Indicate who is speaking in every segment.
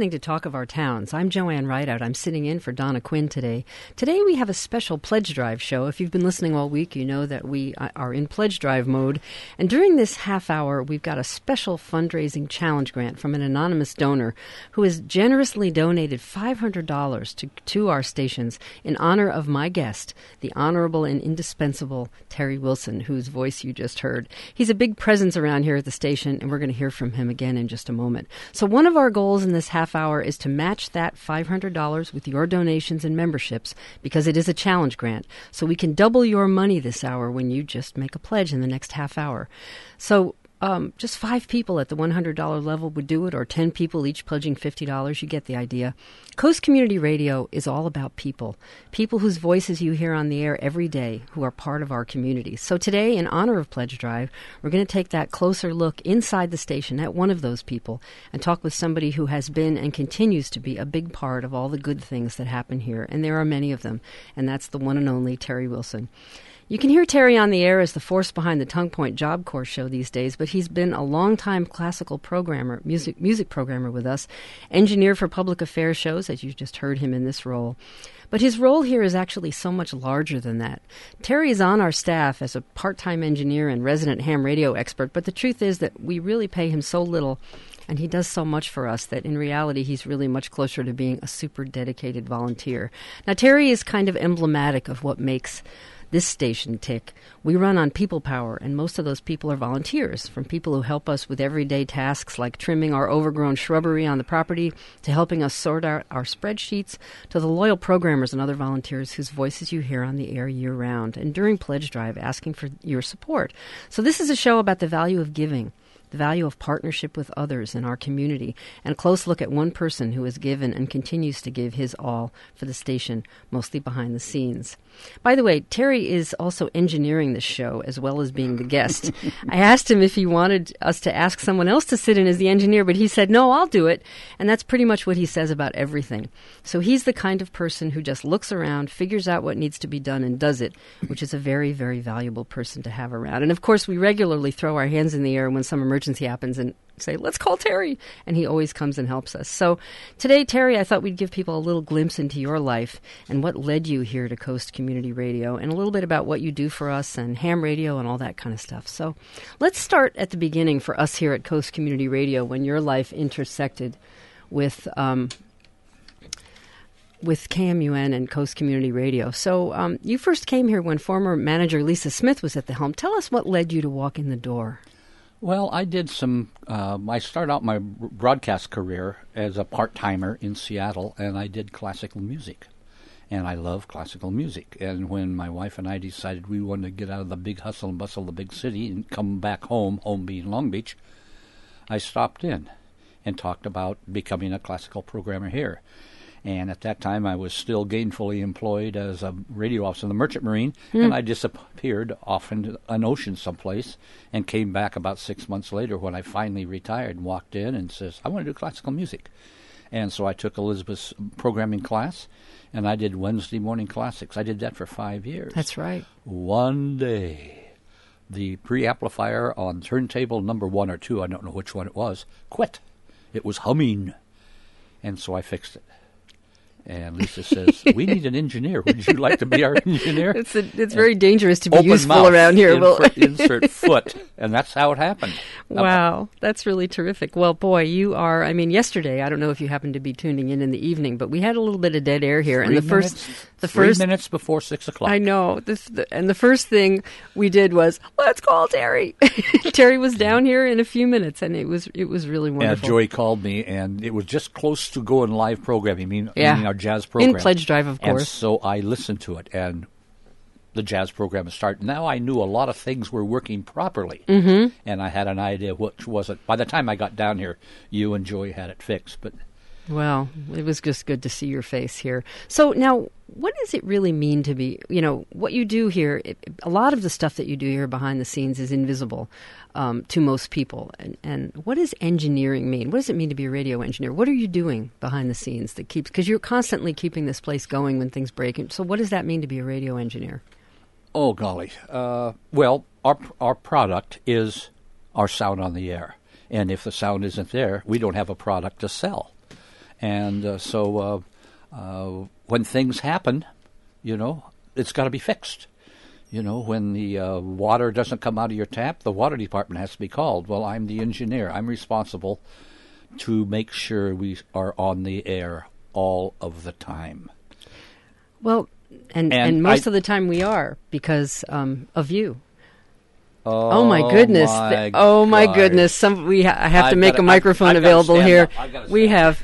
Speaker 1: listening to Talk of Our Towns. I'm Joanne Rideout. I'm sitting in for Donna Quinn today. Today we have a special pledge drive show. If you've been listening all week, you know that we are in pledge drive mode. And during this half hour, we've got a special fundraising challenge grant from an anonymous donor who has generously donated $500 to our stations in honor of my guest, the Honorable and Indispensable Terry Wilson, whose voice you just heard. He's a big presence around here at the station, and we're going to hear from him again in just a moment. So one of our goals in this half hour is to match that $500 with your donations and memberships, because it is a challenge grant. So we can double your money this hour when you just make a pledge in the next half hour. So just 5 people at the $100 level would do it, or 10 people each pledging $50. You get the idea. Coast Community Radio is all about people whose voices you hear on the air every day, who are part of our community. So today, in honor of Pledge Drive, we're going to take that closer look inside the station at one of those people and talk with somebody who has been and continues to be a big part of all the good things that happen here. And there are many of them, and that's the one and only Terry Wilson. You can hear Terry on the air as the force behind the Tongue Point Job Corps show these days, but he's been a longtime classical programmer, music programmer with us, engineer for public affairs shows, as you just heard him in this role. But his role here is actually so much larger than that. Terry is on our staff as a part-time engineer and resident ham radio expert, but the truth is that we really pay him so little, and he does so much for us, that in reality he's really much closer to being a super dedicated volunteer. Now, Terry is kind of emblematic of what makes this station tick. We run on people power, and most of those people are volunteers, from people who help us with everyday tasks like trimming our overgrown shrubbery on the property, to helping us sort out our spreadsheets, to the loyal programmers and other volunteers whose voices you hear on the air year-round, and during Pledge Drive asking for your support. So this is a show about the value of giving, the value of partnership with others in our community, and a close look at one person who has given and continues to give his all for the station, mostly behind the scenes. By the way, Terry is also engineering this show as well as being the guest. I asked him if he wanted us to ask someone else to sit in as the engineer, but he said, no, I'll do it. And that's pretty much what he says about everything. So he's the kind of person who just looks around, figures out what needs to be done, and does it, which is a very, very valuable person to have around. And of course, we regularly throw our hands in the air when some emergency happens and say, let's call Terry. And he always comes and helps us. So today, Terry, I thought we'd give people a little glimpse into your life and what led you here to Coast Community Radio, and a little bit about what you do for us and ham radio and all that kind of stuff. So let's start at the beginning for us here at Coast Community Radio, when your life intersected with KMUN and Coast Community Radio. So you first came here when former manager Lisa Smith was at the helm. Tell us what led you to walk in the door.
Speaker 2: Well, I did I started out my broadcast career as a part-timer in Seattle, and I did classical music. And I love classical music. And when my wife and I decided we wanted to get out of the big hustle and bustle of the big city and come back home being Long Beach, I stopped in and talked about becoming a classical programmer here. And at that time, I was still gainfully employed as a radio officer in the Merchant Marine, and I disappeared off into an ocean someplace and came back about 6 months later when I finally retired and walked in and says, I want to do classical music. And so I took Elizabeth's programming class, and I did Wednesday morning classics. I did that for 5 years.
Speaker 1: That's right.
Speaker 2: One day, the preamplifier on turntable number 1 or 2, I don't know which one it was, quit. It was humming. And so I fixed it. And Lisa says, we need an engineer. Would you like to be our engineer?
Speaker 1: It's very dangerous to be useful around here.
Speaker 2: Insert foot. And that's how it happened.
Speaker 1: Wow. That's really terrific. Well, boy, you are, yesterday, I don't know if you happened to be tuning in the evening, but we had a little bit of dead air here.
Speaker 2: 3 minutes before 6 o'clock.
Speaker 1: I know. And the first thing we did was, let's call Terry. Terry was down here in a few minutes, and it was really wonderful.
Speaker 2: And Joy called me, and it was just close to going live programming. Meaning our jazz program.
Speaker 1: In Pledge Drive, of course.
Speaker 2: And so I listened to it, and the jazz program started. Now I knew a lot of things were working properly, and I had an idea which wasn't. By the time I got down here, you and Joy had it fixed. But
Speaker 1: well, it was just good to see your face here. So now, what does it really mean to be, what you do here, a lot of the stuff that you do here behind the scenes is invisible to most people. And what does engineering mean? What does it mean to be a radio engineer? What are you doing behind the scenes that keeps, because you're constantly keeping this place going when things break. So what does that mean to be a radio engineer?
Speaker 2: Oh, golly. Well, our product is our sound on the air. And if the sound isn't there, we don't have a product to sell. And so when things happen, it's got to be fixed. When the water doesn't come out of your tap, the water department has to be called. Well, I'm the engineer. I'm responsible to make sure we are on the air all of the time.
Speaker 1: Well, and most of the time we are because of you. Oh my goodness! My goodness! I have to make a microphone available here. We have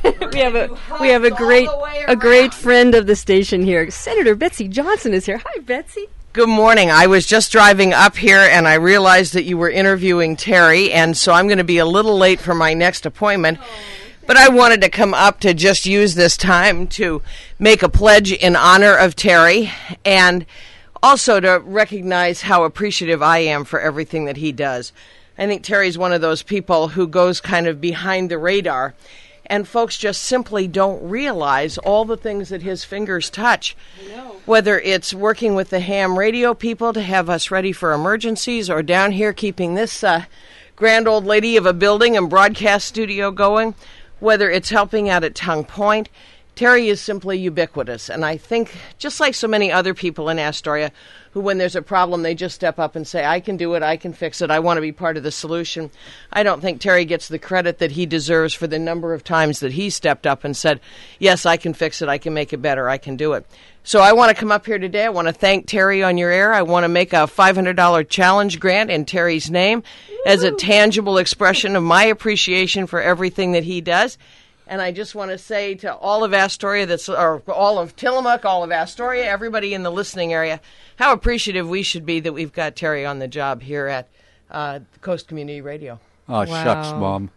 Speaker 1: a great friend of the station here. Senator Betsy Johnson is here. Hi, Betsy.
Speaker 3: Good morning. I was just driving up here and I realized that you were interviewing Terry, and so I'm going to be a little late for my next appointment. But I wanted to come up to just use this time to make a pledge in honor of Terry and also to recognize how appreciative I am for everything that he does. I think Terry's one of those people who goes kind of behind the radar, and folks just simply don't realize all the things that his fingers touch. Whether it's working with the ham radio people to have us ready for emergencies, or down here keeping this grand old lady of a building and broadcast studio going, whether it's helping out at Tongue Point, Terry is simply ubiquitous. And I think, just like so many other people in Astoria, who when there's a problem, they just step up and say, I can do it, I can fix it, I want to be part of the solution. I don't think Terry gets the credit that he deserves for the number of times that he stepped up and said, yes, I can fix it, I can make it better, I can do it. So I want to come up here today. I want to thank Terry on your air. I want to make a $500 challenge grant in Terry's name as a tangible expression of my appreciation for everything that he does. And I just want to say to all of Astoria, or all of Tillamook, all of Astoria, everybody in the listening area, how appreciative we should be that we've got Terry on the job here at Coast Community Radio.
Speaker 2: Oh, wow. Shucks, Mom.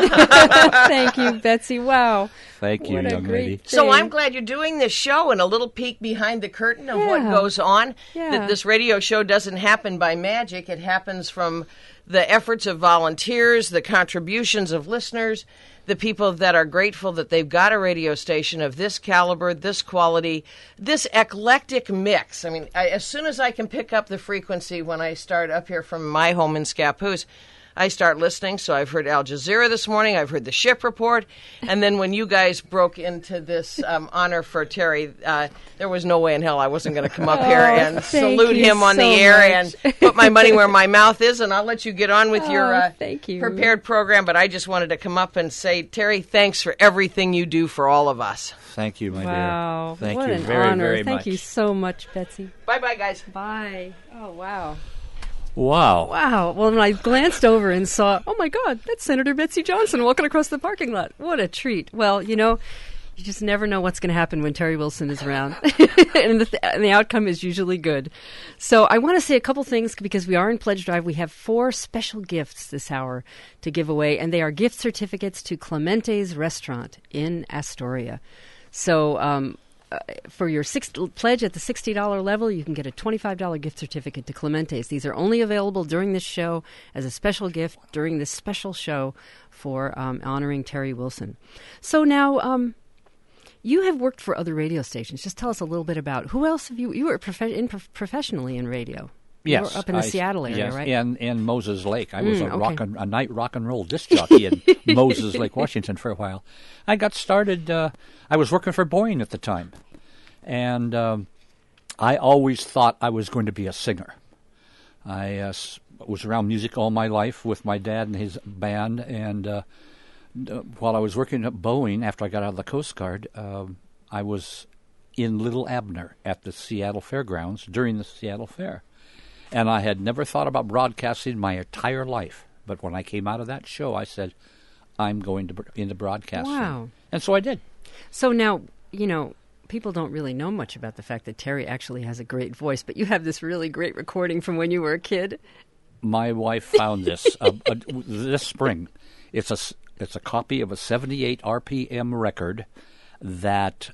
Speaker 1: Thank you, Betsy. Wow.
Speaker 2: Thank you, young lady.
Speaker 3: So I'm glad you're doing this show, and a little peek behind the curtain of what goes on. That this radio show doesn't happen by magic. It happens from the efforts of volunteers, the contributions of listeners, the people that are grateful that they've got a radio station of this caliber, this quality, this eclectic mix. I mean, as soon as I can pick up the frequency when I start up here from my home in Scappoose, I start listening. So I've heard Al Jazeera this morning. I've heard the Ship Report. And then when you guys broke into this honor for Terry, there was no way in hell I wasn't going to come up here and salute him on the air and put my money where my mouth is. And I'll let you get on with your prepared program. But I just wanted to come up and say, Terry, thanks for everything you do for all of us.
Speaker 2: Thank you, my
Speaker 1: dear.
Speaker 2: Thank
Speaker 1: what
Speaker 2: you
Speaker 1: an
Speaker 2: very,
Speaker 1: honor.
Speaker 2: very
Speaker 1: Thank
Speaker 2: much.
Speaker 1: you so much, Betsy.
Speaker 3: Bye-bye, guys.
Speaker 1: Bye. Oh, wow.
Speaker 2: Wow.
Speaker 1: Wow. Well, when I glanced over and saw, oh, my God, that's Senator Betsy Johnson walking across the parking lot. What a treat. Well, you just never know what's going to happen when Terry Wilson is around. and the outcome is usually good. So I want to say a couple things because we are in Pledge Drive. We have 4 special gifts this hour to give away, and they are gift certificates to Clemente's Restaurant in Astoria. So for your pledge at the $60 level, you can get a $25 gift certificate to Clemente's. These are only available during this show as a special gift during this special show for honoring Terry Wilson. So now, you have worked for other radio stations. Just tell us a little bit about who else have you were professionally in radio.
Speaker 2: Yes,
Speaker 1: you were up in the Seattle area,
Speaker 2: yes,
Speaker 1: right?
Speaker 2: and Moses Lake. I was a night rock and roll disc jockey in Moses Lake, Washington for a while. I got started. I was working for Boeing at the time, and I always thought I was going to be a singer. I was around music all my life with my dad and his band, and while I was working at Boeing, after I got out of the Coast Guard, I was in Little Abner at the Seattle Fairgrounds during the Seattle Fair. And I had never thought about broadcasting my entire life. But when I came out of that show, I said, I'm going into broadcasting.
Speaker 1: Wow.
Speaker 2: And so I did.
Speaker 1: So now, people don't really know much about the fact that Terry actually has a great voice, but you have this really great recording from when you were a kid.
Speaker 2: My wife found this this spring. It's a copy of a 78 RPM record that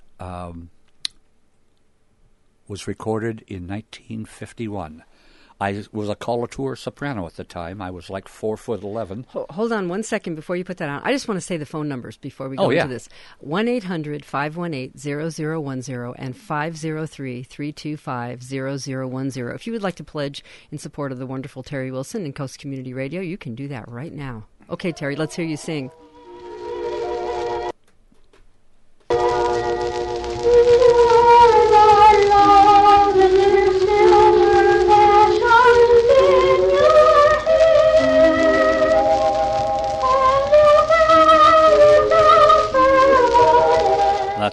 Speaker 2: was recorded in 1951. I was a coloratura soprano at the time. I was like 4'11".
Speaker 1: Hold on 1 second before you put that on. I just want to say the phone numbers before we go into this. 1-800-518-0010 and 503-325-0010. If you would like to pledge in support of the wonderful Terry Wilson and Coast Community Radio, you can do that right now. Okay, Terry, let's hear you sing.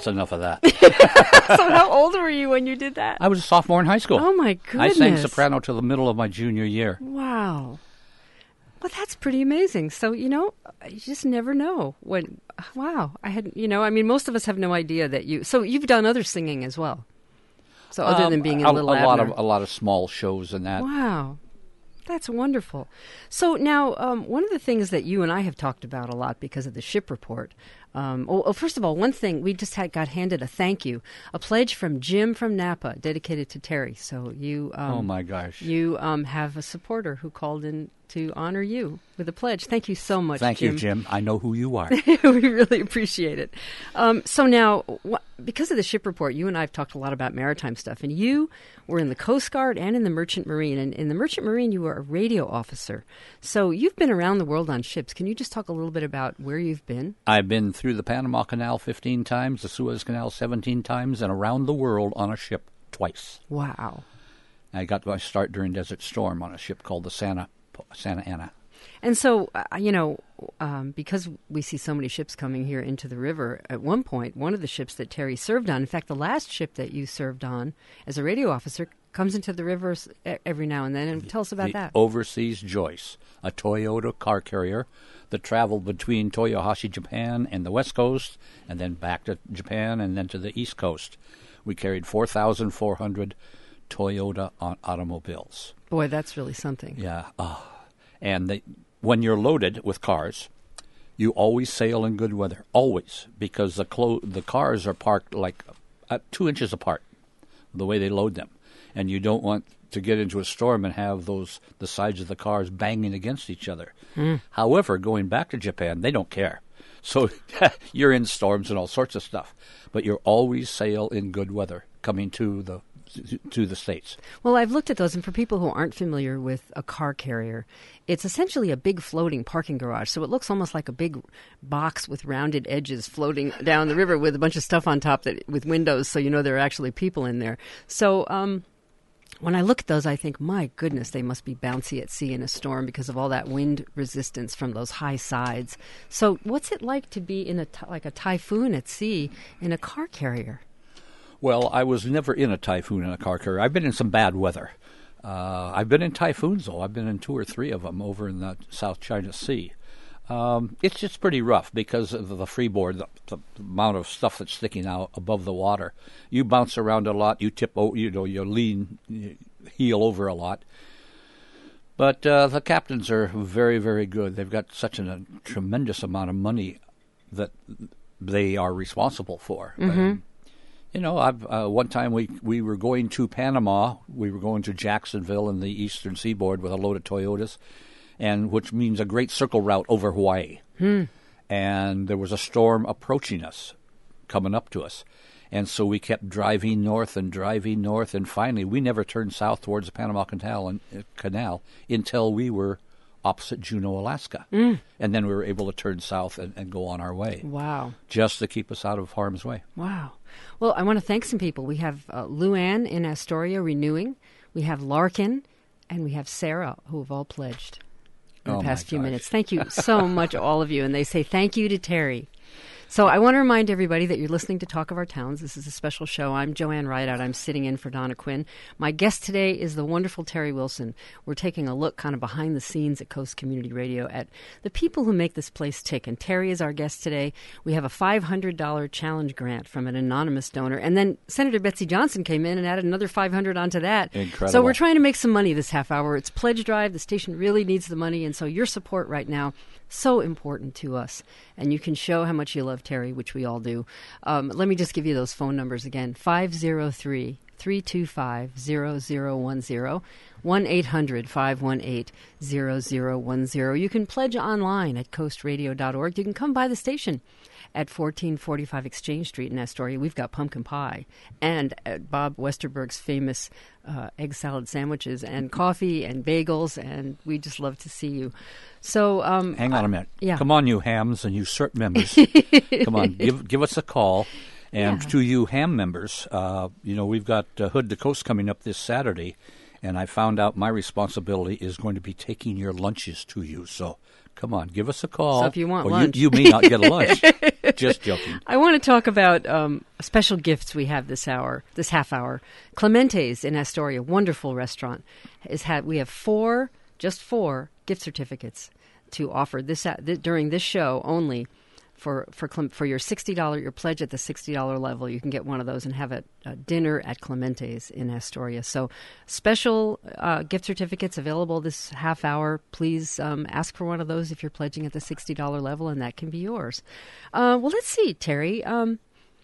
Speaker 2: That's enough of that.
Speaker 1: So how old were you when you did that?
Speaker 2: I was a sophomore in high school.
Speaker 1: Oh, my
Speaker 2: I
Speaker 1: goodness.
Speaker 2: sang soprano till the middle of my junior year.
Speaker 1: Wow. Well, that's pretty amazing. So, you just never know when. Wow. Most of us have no idea that so you've done other singing as well. So other than being in Little Abner.
Speaker 2: A lot of small shows and that.
Speaker 1: Wow. That's wonderful. So now, one of the things that you and I have talked about a lot because of the ship report. First of all, one thing, we just got handed a thank you, a pledge from Jim from Napa, dedicated to Terry. So you,
Speaker 2: oh my gosh,
Speaker 1: you have a supporter who called in to honor you with a pledge. Thank you so much,
Speaker 2: Thank
Speaker 1: Jim.
Speaker 2: you, Jim. I know who you are.
Speaker 1: We really appreciate it. So now, because of the ship report, you and I have talked a lot about maritime stuff, and you were in the Coast Guard and in the Merchant Marine. And in the Merchant Marine, you were a radio officer. So you've been around the world on ships. Can you just talk a little bit about where you've been?
Speaker 2: I've been through the Panama Canal 15 times, the Suez Canal 17 times, and around the world on a ship twice.
Speaker 1: Wow.
Speaker 2: I got my start during Desert Storm on a ship called the Santa Ana.
Speaker 1: And so, because we see so many ships coming here into the river, at one point, one of the ships that Terry served on, in fact, the last ship that you served on as a radio officer, comes into the rivers every now and then. And tell us about that.
Speaker 2: Overseas Joyce, a Toyota car carrier that traveled between Toyohashi, Japan, and the West Coast, and then back to Japan, and then to the East Coast. We carried 4,400 Toyota automobiles.
Speaker 1: Boy, that's really something.
Speaker 2: Yeah. And when you're loaded with cars, you always sail in good weather, always, because the cars are parked like 2 inches apart, the way they load them. And you don't want to get into a storm and have the sides of the cars banging against each other. However, going back to Japan, they don't care. So you're in storms and all sorts of stuff. But you always sail in good weather coming to the States.
Speaker 1: Well, I've looked at those, and for people who aren't familiar with a car carrier, it's essentially a big floating parking garage. So it looks almost like a big box with rounded edges floating down the river with a bunch of stuff on top with windows, so there are actually people in there. So when I look at those, I think, my goodness, they must be bouncy at sea in a storm because of all that wind resistance from those high sides. So what's it like to be in like a typhoon at sea in a car carrier?
Speaker 2: Well, I was never in a typhoon in a car carrier. I've been in some bad weather. I've been in typhoons, though. I've been in 2 or 3 of them over in the South China Sea. It's just pretty rough because of the freeboard, the amount of stuff that's sticking out above the water. You bounce around a lot. You tip, you lean, you heel over a lot. But the captains are very, very good. They've got such a tremendous amount of money that they are responsible for.
Speaker 1: Mm-hmm.
Speaker 2: One time we were going to Panama. We were going to Jacksonville in the eastern seaboard with a load of Toyotas, and which means a great circle route over Hawaii. And there was a storm approaching us, coming up to us. And so we kept driving north, and finally we never turned south towards the Panama Canal until we were opposite Juneau, Alaska. And then we were able to turn south and go on our way.
Speaker 1: Wow.
Speaker 2: Just to keep us out of harm's way.
Speaker 1: Wow. Well, I want to thank some people. We have Luann in Astoria renewing. We have Larkin, and we have Sarah, who have all pledged in the past few minutes. Thank you so much, all of you. And they say thank you to Terry. So I want to remind everybody that you're listening to Talk of Our Towns. This is a special show. I'm Joanne Rideout. I'm sitting in for Donna Quinn. My guest today is the wonderful Terry Wilson. We're taking a look kind of behind the scenes at Coast Community Radio at the people who make this place tick. And Terry is our guest today. We have a $500 challenge grant from an anonymous donor. And then Senator Betsy Johnson came in and added another $500 onto that.
Speaker 2: Incredible.
Speaker 1: So we're trying to make some money this half hour. It's pledge drive. The station really needs the money. And so your support right now, so important to us. And you can show how much you love Terry, which we all do. Let me just give you those phone numbers again. 503-325-0010, 1-800-518-0010. You can pledge online at coastradio.org. You can come by the station at 1445 Exchange Street in Astoria. We've got pumpkin pie and Bob Westerberg's famous egg salad sandwiches and coffee and bagels, and we just love to see you. So
Speaker 2: hang on a minute.
Speaker 1: Yeah.
Speaker 2: Come on, you hams and you CERT members. Come on, give us a call. And to you ham members, we've got Hood to Coast coming up this Saturday, and I found out my responsibility is going to be taking your lunches to you. So Come on, give us a call.
Speaker 1: So if you want
Speaker 2: or
Speaker 1: lunch.
Speaker 2: You may not get a lunch. Just joking.
Speaker 1: I want to talk about special gifts we have this half hour. Clemente's in Astoria, wonderful restaurant. We have four gift certificates to offer during this show only. For your $60, your pledge at the $60 level, you can get one of those and have a dinner at Clemente's in Astoria. So special gift certificates available this half hour. Please ask for one of those if you're pledging at the $60 level, and that can be yours. Well, let's see, Terry. Tell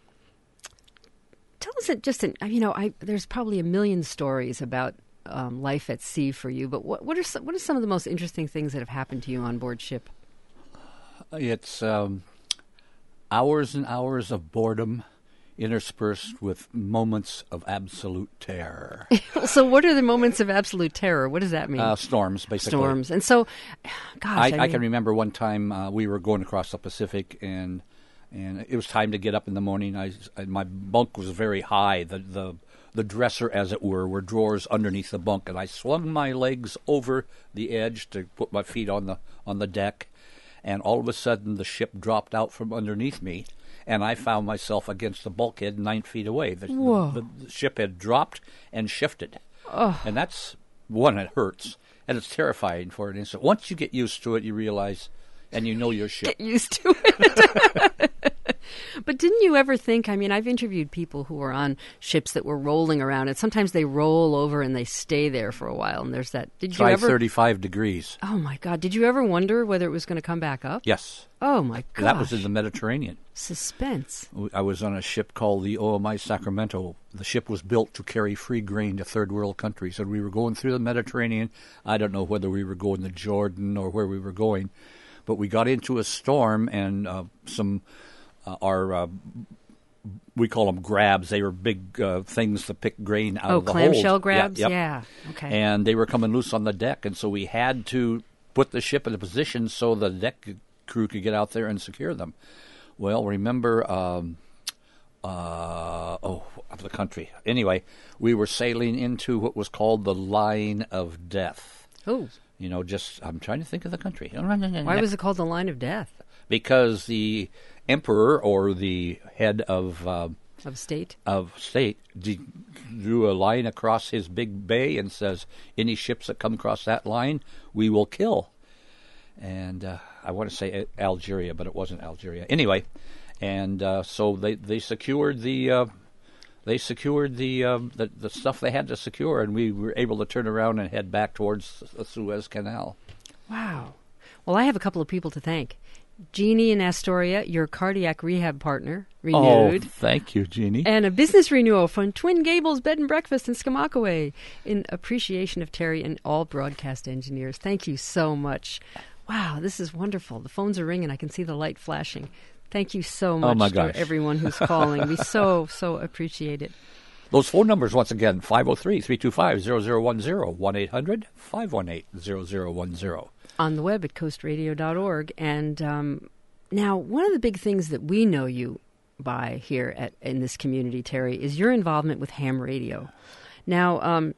Speaker 1: us there's probably a million stories about life at sea for you, but what are some of the most interesting things that have happened to you on board ship?
Speaker 2: It's hours and hours of boredom interspersed with moments of absolute terror.
Speaker 1: So what are the moments of absolute terror? What does that mean?
Speaker 2: Storms, basically.
Speaker 1: Storms. And so, gosh,
Speaker 2: I can remember one time we were going across the Pacific, and it was time to get up in the morning. My bunk was very high. The dresser, as it were drawers underneath the bunk, and I swung my legs over the edge to put my feet on the deck. And all of a sudden, the ship dropped out from underneath me, and I found myself against the bulkhead 9 feet away. The ship had dropped and shifted.
Speaker 1: Oh.
Speaker 2: And that's one, it hurts, and it's terrifying for an instant. Once you get used to it, you realize, and you know your ship.
Speaker 1: Get used to it. But didn't you ever think, I've interviewed people who were on ships that were rolling around, and sometimes they roll over and they stay there for a while, and there's that.
Speaker 2: Try 35 degrees.
Speaker 1: Oh, my God. Did you ever wonder whether it was going to come back up?
Speaker 2: Yes.
Speaker 1: Oh, my God.
Speaker 2: That was in the Mediterranean.
Speaker 1: Suspense.
Speaker 2: I was on a ship called the OMI Sacramento. The ship was built to carry free grain to third world countries, and we were going through the Mediterranean. I don't know whether we were going to Jordan or where we were going, but we got into a storm, and we call them grabs. They were big things to pick grain out of the hold.
Speaker 1: Oh, clamshell grabs?
Speaker 2: Yep.
Speaker 1: Yeah. Okay.
Speaker 2: And they were coming loose on the deck, and so we had to put the ship in a position so the deck crew could get out there and secure them. Well, remember, the country. Anyway, we were sailing into what was called the Line of Death.
Speaker 1: Oh.
Speaker 2: I'm trying to think of the country.
Speaker 1: Why was it called the Line of Death?
Speaker 2: Because the emperor or the head of
Speaker 1: state
Speaker 2: drew a line across his big bay and says, any ships that come across that line, we will kill. And I want to say Algeria, but it wasn't Algeria. Anyway, and so they secured the stuff they had to secure, and we were able to turn around and head back towards the Suez Canal.
Speaker 1: Wow. Well, I have a couple of people to thank. Jeannie in Astoria, your cardiac rehab partner, renewed.
Speaker 2: Oh, thank you, Jeannie.
Speaker 1: And a business renewal from Twin Gables Bed and Breakfast in Skamakaway in appreciation of Terry and all broadcast engineers. Thank you so much. Wow, this is wonderful. The phones are ringing. I can see the light flashing. Thank you so much to everyone who's calling. We so appreciate it.
Speaker 2: Those phone numbers, once again, 503-325-0010, 1-800-518-0010.
Speaker 1: On the web at coastradio.org. And now, one of the big things that we know you by here in this community, Terry, is your involvement with ham radio. Now,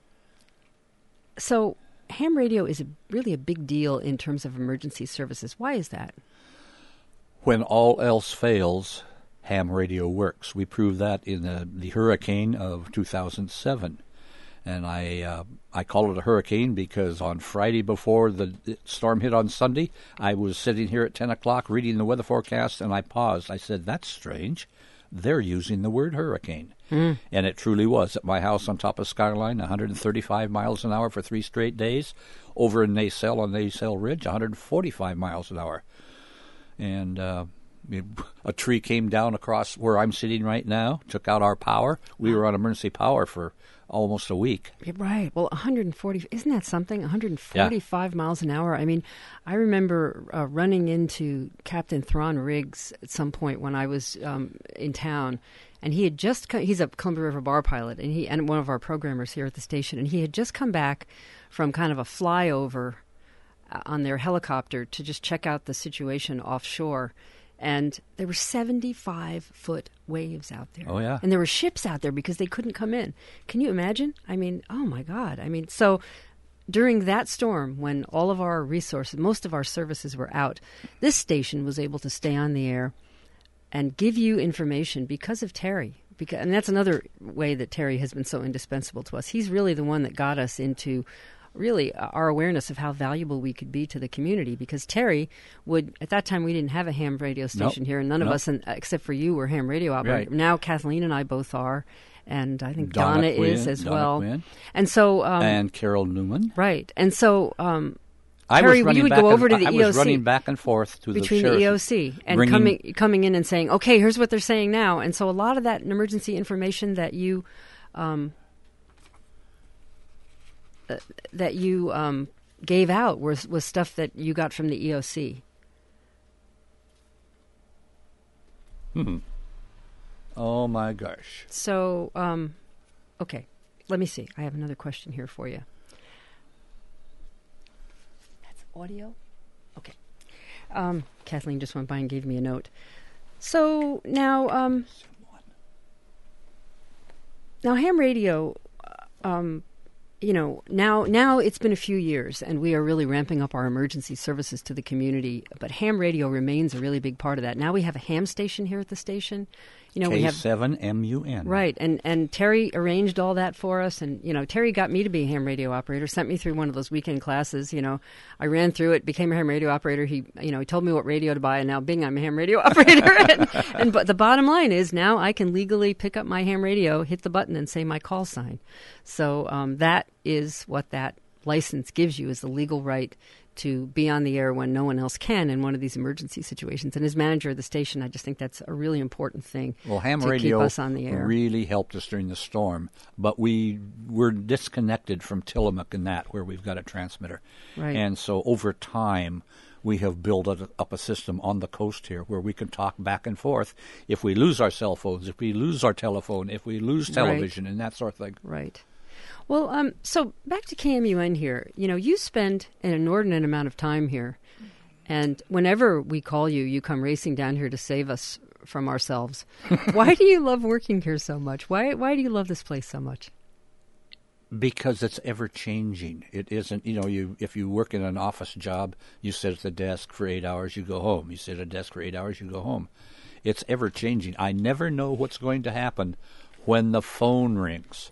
Speaker 1: so ham radio is really a big deal in terms of emergency services. Why is that?
Speaker 2: When all else fails, ham radio works. We proved that in the hurricane of 2007. And I call it a hurricane because on Friday before the storm hit on Sunday, I was sitting here at 10 o'clock reading the weather forecast, and I paused. I said, that's strange. They're using the word hurricane. And it truly was. At my house on top of Skyline, 135 miles an hour for 3 straight days. Over in Nacelle on Nacelle Ridge, 145 miles an hour. And a tree came down across where I'm sitting right now, took out our power. We were on emergency power for almost a week.
Speaker 1: Right. Well, 140, isn't that something? 145 miles an hour. I mean, I remember running into Captain Thron Riggs at some point when I was in town, and he had just he's a Columbia River bar pilot, and one of our programmers here at the station, and he had just come back from kind of a flyover on their helicopter to just check out the situation offshore. And there were 75-foot waves out there.
Speaker 2: Oh, yeah.
Speaker 1: And there were ships out there because they couldn't come in. Can you imagine? I mean, oh, my God. I mean, so during that storm, when all of our resources, most of our services were out, this station was able to stay on the air and give you information because of Terry. And that's another way that Terry has been so indispensable to us. He's really the one that got us into really our awareness of how valuable we could be to the community, because Terry would, at that time we didn't have a ham radio station here, and none of us, except for you, were ham radio operators. Right. Now Kathleen and I both are, and I think Donna Quinn, is as well. Quinn. And so...
Speaker 2: and Carol Newman.
Speaker 1: Right. And so... Terry, you would go over to the EOC.
Speaker 2: I was running back and forth to
Speaker 1: between the EOC and coming in and saying, okay, here's what they're saying now. And so a lot of that emergency information that you gave out was stuff that you got from the EOC.
Speaker 2: Oh my gosh.
Speaker 1: So, okay, let me see. I have another question here for you. Audio? Okay. Kathleen just went by and gave me a note. So now ham radio, now it's been a few years and we are really ramping up our emergency services to the community, but ham radio remains a really big part of that. Now we have a ham station here at the station. We have
Speaker 2: K7MUN.
Speaker 1: Right, and Terry arranged all that for us, and Terry got me to be a ham radio operator, sent me through one of those weekend classes. I ran through it, became a ham radio operator. He told me what radio to buy, and now bing, I'm a ham radio operator. But the bottom line is now I can legally pick up my ham radio, hit the button, and say my call sign. So that is what that license gives you, is the legal right to be on the air when no one else can in one of these emergency situations. And as manager of the station, I just think that's a really important thing.
Speaker 2: Well, ham
Speaker 1: to
Speaker 2: radio
Speaker 1: keep us on the air.
Speaker 2: Really helped us during the storm, but we were disconnected from Tillamook and that, where we've got a transmitter.
Speaker 1: Right.
Speaker 2: And so over time, we have built up a system on the coast here where we can talk back and forth if we lose our cell phones, if we lose our telephone, if we lose television, and that sort of thing.
Speaker 1: Right. Well, so back to KMUN here. You spend an inordinate amount of time here, and whenever we call you, you come racing down here to save us from ourselves. Why do you love working here so much? Why do you love this place so much?
Speaker 2: Because it's ever changing. It isn't, if you work in an office job, you sit at the desk for 8 hours, you go home. You sit at a desk for 8 hours, you go home. It's ever changing. I never know what's going to happen when the phone rings.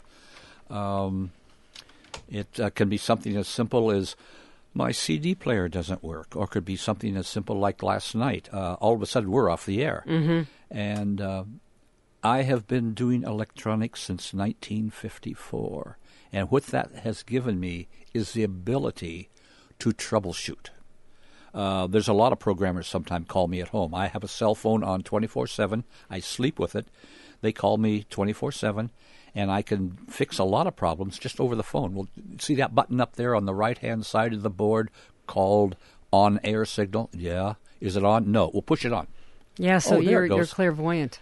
Speaker 2: It can be something as simple as my CD player doesn't work, or could be something as simple like last night. All of a sudden, we're off the air.
Speaker 1: Mm-hmm.
Speaker 2: And I have been doing electronics since 1954. And what that has given me is the ability to troubleshoot. There's a lot of programmers sometimes call me at home. I have a cell phone on 24/7. I sleep with it. They call me 24/7. And I can fix a lot of problems just over the phone. Well, see that button up there on the right-hand side of the board called on-air signal? Yeah. Is it on? No. We'll push it on.
Speaker 1: Yeah, so you're clairvoyant.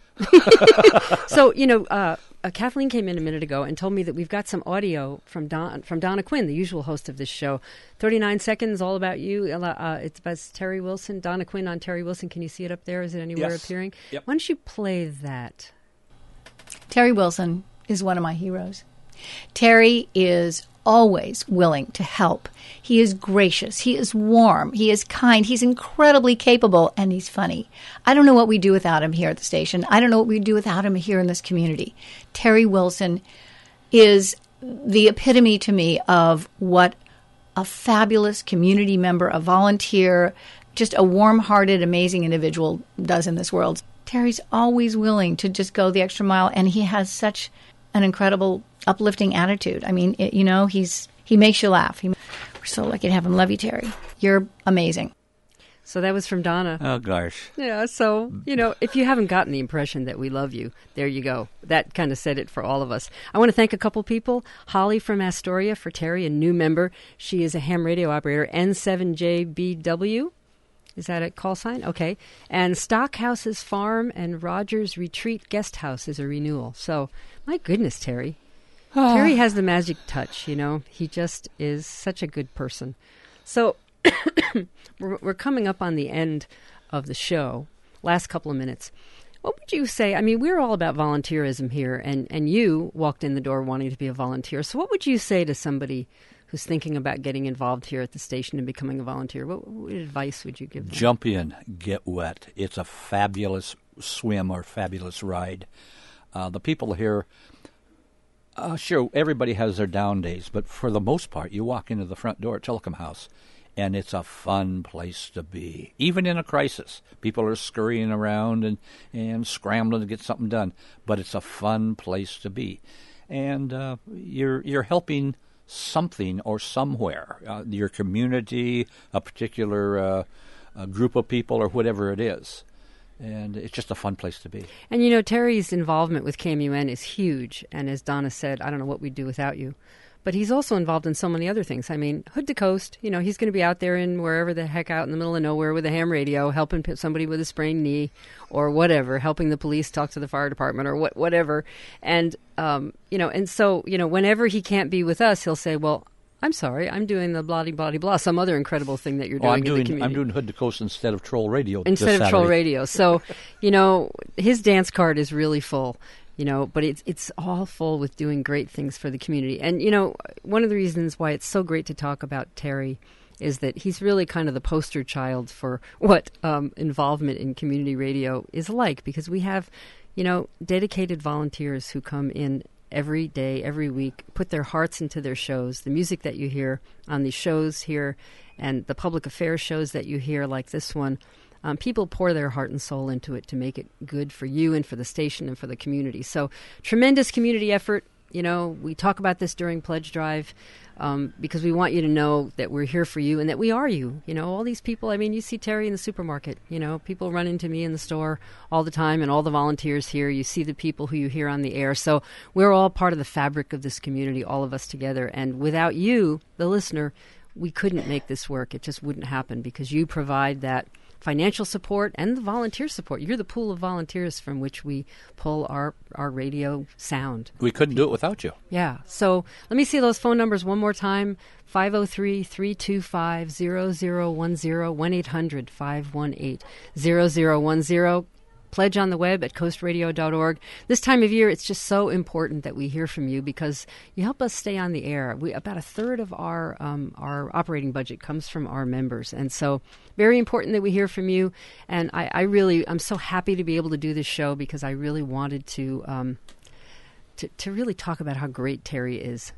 Speaker 1: So, Kathleen came in a minute ago and told me that we've got some audio from Donna Quinn, the usual host of this show. 39 seconds, all about you. It's about Terry Wilson. Donna Quinn on Terry Wilson. Can you see it up there? Is it anywhere appearing?
Speaker 2: Yep.
Speaker 1: Why don't you play that?
Speaker 4: Terry Wilson is one of my heroes. Terry is always willing to help. He is gracious. He is warm. He is kind. He's incredibly capable, and he's funny. I don't know what we do without him here at the station. I don't know what we do without him here in this community. Terry Wilson is the epitome to me of what a fabulous community member, a volunteer, just a warm-hearted, amazing individual does in this world. Terry's always willing to just go the extra mile, and he has such an incredible, uplifting attitude. I mean, he makes you laugh. We're so lucky to have him. Love you, Terry. You're amazing.
Speaker 1: So that was from Donna.
Speaker 2: Oh, gosh.
Speaker 1: Yeah, so, if you haven't gotten the impression that we love you, there you go. That kind of said it for all of us. I want to thank a couple people. Holly from Astoria for Terry, a new member. She is a ham radio operator, N7JBW. Is that a call sign? Okay. And Stockhouse's Farm and Rogers Retreat Guest House is a renewal. So, my goodness, Terry. Terry has the magic touch, He just is such a good person. So, we're coming up on the end of the show. Last couple of minutes. What would you say? I mean, we're all about volunteerism here, and you walked in the door wanting to be a volunteer. So what would you say to somebody who's thinking about getting involved here at the station and becoming a volunteer, what advice would you give them?
Speaker 2: Jump in, get wet. It's a fabulous swim or fabulous ride. The people here, sure, everybody has their down days, but for the most part, you walk into the front door at Telecom House, and it's a fun place to be. Even in a crisis, people are scurrying around and scrambling to get something done, but it's a fun place to be. And you're helping something or somewhere, your community, a particular group of people, or whatever it is. And it's just a fun place to be.
Speaker 1: And, you know, Terry's involvement with KMUN is huge. And as Donna said, I don't know what we'd do without you. But he's also involved in so many other things. I mean, Hood to Coast, you know, he's going to be out there in wherever the heck out in the middle of nowhere with a ham radio, helping somebody with a sprained knee or whatever, helping the police talk to the fire department or whatever. And, you know, and so, you know, whenever he can't be with us, he'll say, well, I'm sorry, I'm doing the blah, some other incredible thing that you're doing in the community.
Speaker 2: I'm doing Hood to Coast instead of Troll Radio.
Speaker 1: Instead of Troll Radio. So, you know, his dance card is really full. You know, but it's all full with doing great things for the community. And, you know, one of the reasons why it's so great to talk about Terry is that he's really kind of the poster child for what involvement in community radio is like, because we have, you know, dedicated volunteers who come in every day, every week, put their hearts into their shows. The music that you hear on these shows here and the public affairs shows that you hear like this one, people pour their heart and soul into it to make it good for you and for the station and for the community. So tremendous community effort. You know, we talk about this during Pledge Drive because we want you to know that we're here for you and that we are you. You know, all these people, I mean, you see Terry in the supermarket. You know, people run into me in the store all the time and all the volunteers here. You see the people who you hear on the air. So we're all part of the fabric of this community, all of us together. And without you, the listener, we couldn't make this work. It just wouldn't happen because you provide that financial support and the volunteer support. You're the pool of volunteers from which we pull our radio sound.
Speaker 2: We couldn't do it without you.
Speaker 1: Yeah. So let me see those phone numbers one more time. 503-325-0010, 1-800-518-0010. Pledge on the web at coastradio.org. This time of year, it's just so important that we hear from you because you help us stay on the air. About a third of our operating budget comes from our members. And so very important that we hear from you. And I'm so happy to be able to do this show because I really wanted to really talk about how great Terry is.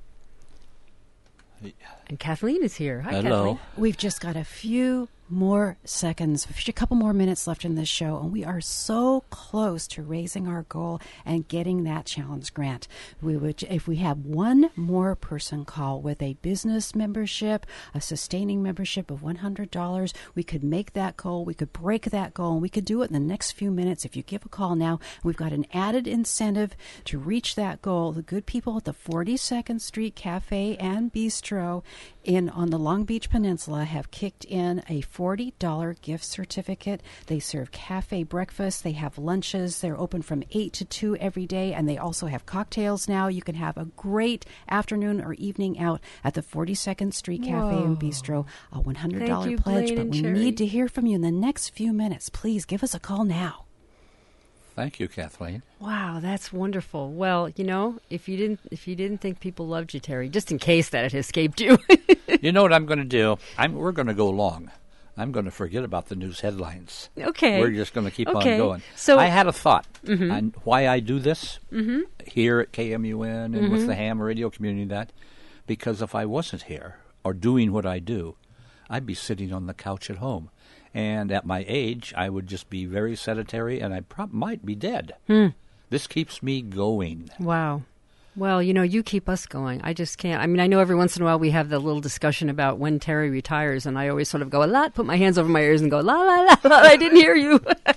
Speaker 1: And Kathleen is here. Hi,
Speaker 2: Hello.
Speaker 1: Kathleen.
Speaker 5: We've just got a few more seconds, a couple more minutes left in this show, and we are so close to raising our goal and getting that challenge grant. If we have one more person call with a business membership, a sustaining membership of $100, we could make that goal, we could break that goal, and we could do it in the next few minutes. If you give a call now, we've got an added incentive to reach that goal. The good people at the 42nd Street Cafe and Bistro on the Long Beach Peninsula have kicked in a $40 gift certificate. They serve cafe breakfast. They have lunches. They're open from 8 to 2 every day, and they also have cocktails now. You can have a great afternoon or evening out at the 42nd Street Cafe and Bistro. A $100
Speaker 1: Thank you,
Speaker 5: pledge,
Speaker 1: Blaine
Speaker 5: but
Speaker 1: and
Speaker 5: we
Speaker 1: Cherry.
Speaker 5: need to hear from you in the next few minutes. Please give us a call now.
Speaker 2: Thank you, Kathleen.
Speaker 1: Wow, that's wonderful. Well, you know, if you didn't think people loved you, Terry, just in case that had escaped you.
Speaker 2: You know what I'm going to do? We're going to go long. I'm going to forget about the news headlines.
Speaker 1: Okay.
Speaker 2: We're just going to keep on
Speaker 1: Okay.
Speaker 2: going.
Speaker 1: So-
Speaker 2: I had a thought on why I do this here at KMUN and with the ham radio community, because if I wasn't here or doing what I do, I'd be sitting on the couch at home. And at my age, I would just be very sedentary, and I might be dead. This keeps me going.
Speaker 1: Wow. Well, you know, you keep us going. I just can't. I mean, I know every once in a while we have the little discussion about when Terry retires, and I always sort of go a lot, put my hands over my ears and go, la, la, la, la, I didn't hear you.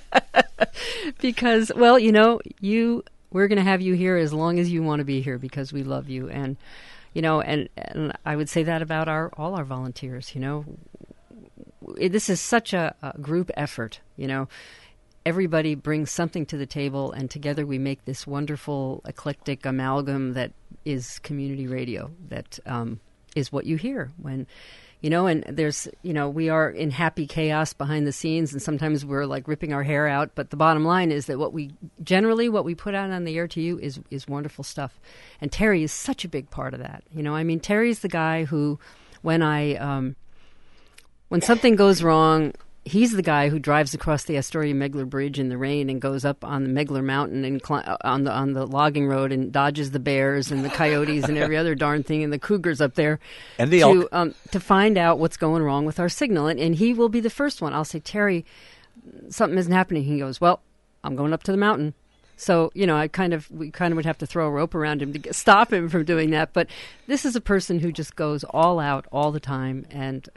Speaker 1: Because, well, you know, we're going to have you here as long as you want to be here because we love you. And, you know, and I would say that about all our volunteers, you know. This is such a group effort, you know. Everybody brings something to the table, and together we make this wonderful, eclectic amalgam that is community radio. That is what you hear when, and there's, we are in happy chaos behind the scenes, and sometimes we're like ripping our hair out. But the bottom line is that what we put out on the air to you is wonderful stuff. And Terry is such a big part of that. Terry's the guy who, when something goes wrong, he's the guy who drives across the Astoria-Megler Bridge in the rain and goes up on the Megler Mountain and on the logging road and dodges the bears and the coyotes and every other darn thing and the cougars up there
Speaker 2: and the elk
Speaker 1: to find out what's going wrong with our signal. And he will be the first one. I'll say, Terry, something isn't happening. He goes, well, I'm going up to the mountain. So, we kind of would have to throw a rope around him to stop him from doing that. But this is a person who just goes all out all the time. And,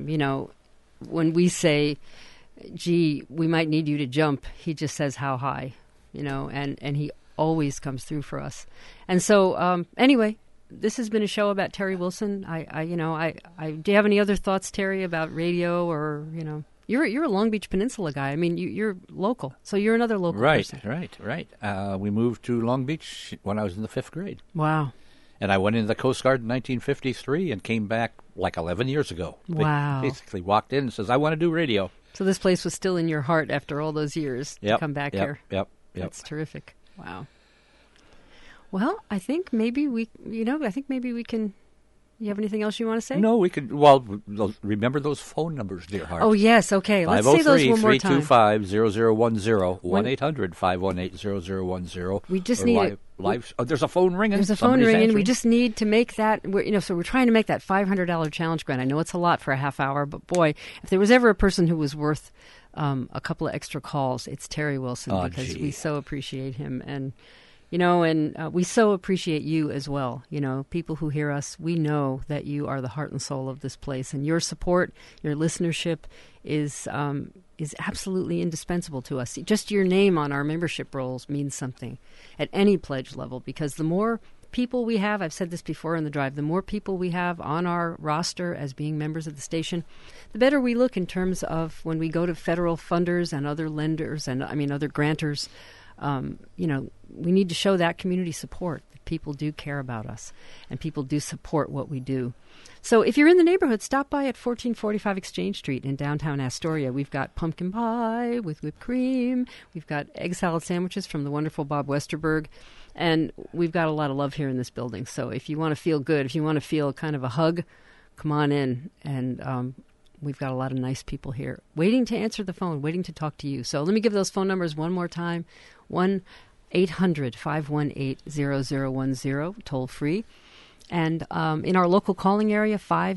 Speaker 1: when we say, gee, we might need you to jump, he just says how high, and he always comes through for us. And so, anyway, this has been a show about Terry Wilson. Do you have any other thoughts, Terry, about radio or, You're a Long Beach Peninsula guy. I mean, you're local, so you're another local person.
Speaker 2: Right. We moved to Long Beach when I was in the 5th grade.
Speaker 1: Wow.
Speaker 2: And I went into the Coast Guard in 1953 and came back like 11 years ago.
Speaker 1: Wow.
Speaker 2: Basically walked in and says, I want to do radio.
Speaker 1: So this place was still in your heart after all those years to come back here.
Speaker 2: Yep.
Speaker 1: That's terrific. Wow. Well, I think maybe we can... You have anything else you want to say?
Speaker 2: No, we could. Well, remember those phone numbers, dear heart.
Speaker 1: Oh, yes. Okay. Let's say those one more time.
Speaker 2: 503-325-0010, 1-800-518-0010.
Speaker 1: We just need
Speaker 2: live. Oh, there's a phone ringing.
Speaker 1: There's a phone ringing. We just need to make that. So we're trying to make that $500 challenge grant. I know it's a lot for a half hour, but boy, if there was ever a person who was worth a couple of extra calls, it's Terry Wilson because we so appreciate him and we so appreciate you as well. People who hear us, we know that you are the heart and soul of this place, and your support, your listenership is absolutely indispensable to us. Just your name on our membership rolls means something at any pledge level, because the more people we have, I've said this before in the drive, the more people we have on our roster as being members of the station, the better we look in terms of when we go to federal funders and other lenders and other grantors. We need to show that community support. That people do care about us and people do support what we do. So if you're in the neighborhood, stop by at 1445 Exchange Street in downtown Astoria. We've got pumpkin pie with whipped cream. We've got egg salad sandwiches from the wonderful Bob Westerberg. And we've got a lot of love here in this building. So if you want to feel good, if you want to feel kind of a hug, come on in. And we've got a lot of nice people here waiting to answer the phone, waiting to talk to you. So let me give those phone numbers one more time. 1-800-518-0010, toll free. And in our local calling area,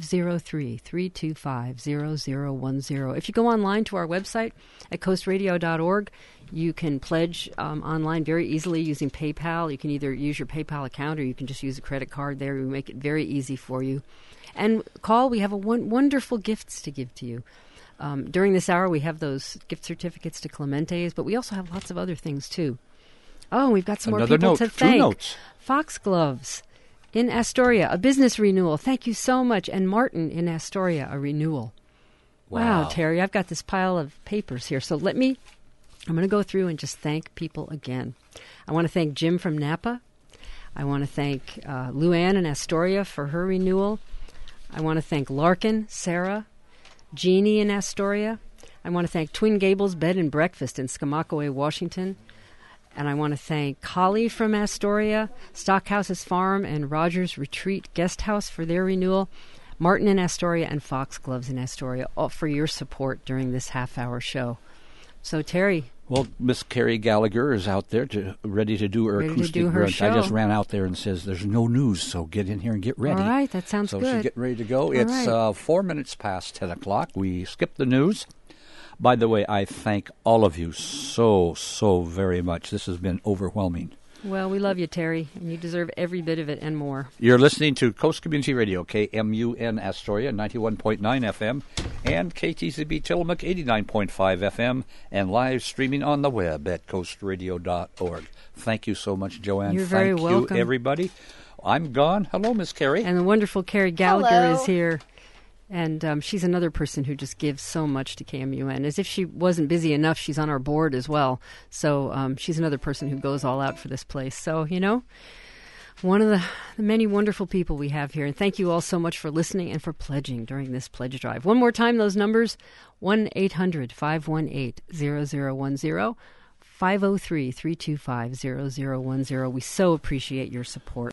Speaker 1: 503-325-0010. If you go online to our website at coastradio.org, you can pledge online very easily using PayPal. You can either use your PayPal account or you can just use a credit card there. We make it very easy for you. And call, we have wonderful gifts to give to you. During this hour, we have those gift certificates to Clemente's, but we also have lots of other things, too. Oh, we've got some more people to thank.
Speaker 2: 2 notes.
Speaker 1: Foxgloves in Astoria, a business renewal. Thank you so much. And Martin in Astoria, a renewal. Wow, Terry, I've got this pile of papers here. So I'm going to go through and just thank people again. I want to thank Jim from Napa. I want to thank Luann in Astoria for her renewal. I want to thank Larkin, Sarah, Jeannie in Astoria. I want to thank Twin Gables Bed and Breakfast in Skamakawe, Washington. And I want to thank Collie from Astoria, Stockhouse's Farm, and Rogers Retreat Guest House for their renewal, Martin in Astoria, and Foxgloves in Astoria, all for your support during this half-hour show. So, Terry.
Speaker 2: Well, Miss Carrie Gallagher is out there ready to do her acoustic grunt.
Speaker 1: Show.
Speaker 2: I just ran out there and says, there's no news, so get in here and get ready.
Speaker 1: All right, that sounds good.
Speaker 2: So she's getting ready to go. It's 4 minutes past 10 o'clock. We skipped the news. By the way, I thank all of you so very much. This has been overwhelming.
Speaker 1: Well, we love you, Terry, and you deserve every bit of it and more.
Speaker 2: You're listening to Coast Community Radio, KMUN Astoria, 91.9 FM, and KTZB Tillamook, 89.5 FM, and live streaming on the web at coastradio.org. Thank you so much, Joanne.
Speaker 1: You're very welcome.
Speaker 2: Thank you, everybody. I'm gone. Hello, Miss Carrie.
Speaker 1: And the wonderful Carrie Gallagher is here. And she's another person who just gives so much to KMUN. As if she wasn't busy enough, she's on our board as well. So she's another person who goes all out for this place. So, one of the many wonderful people we have here. And thank you all so much for listening and for pledging during this pledge drive. One more time, those numbers, 1-800-518-0010, 503-325-0010. We so appreciate your support.